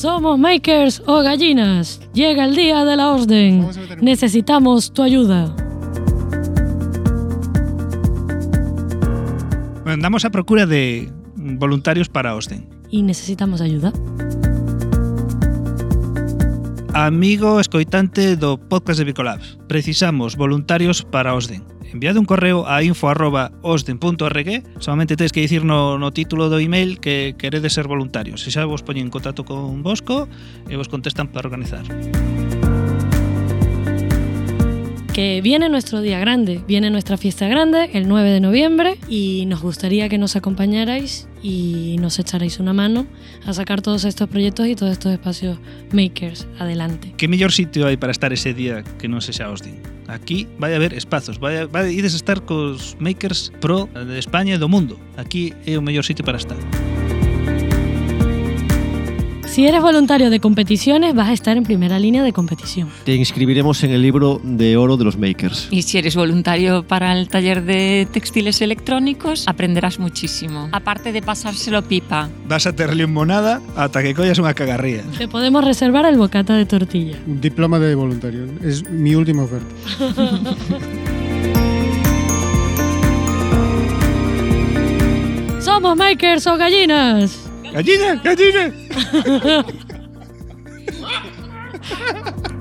Somos makers o gallinas. Llega el día de la Osden. Necesitamos tu ayuda. Bueno, andamos a procura de voluntarios para Osden. Y necesitamos ayuda. Amigo escoitante do podcast de Bicolabs, precisamos voluntarios para Osden. Enviade un correo a info@osden.org. Solamente tedes que dicir no título do email que queredes ser voluntarios. Se xa vos poñen en contacto con Bosco e vos contestan para organizar. Que viene nuestro día grande, viene nuestra fiesta grande el 9 de noviembre y nos gustaría que nos acompañarais y nos echarais una mano a sacar todos estos proyectos y todos estos espacios makers adelante. Que mellor sitio hai para estar ese día que non sexa Osden? Aquí vai haber espazos, ides a estar cos makers pro de España e do mundo. Aquí é o mellor sitio para estar. Si eres voluntario de competiciones, vas a estar en primera línea de competición. Te inscribiremos en el libro de oro de los makers. Y si eres voluntario para el taller de textiles electrónicos, aprenderás muchísimo. Aparte de pasárselo pipa. Vas a ter limonada ata que collas unha cagarría. Te podemos reservar el bocata de tortilla. Un diploma de voluntario. Es mi última oferta. ¡Somos makers o gallinas! ¡Gallina! ¡Gallina!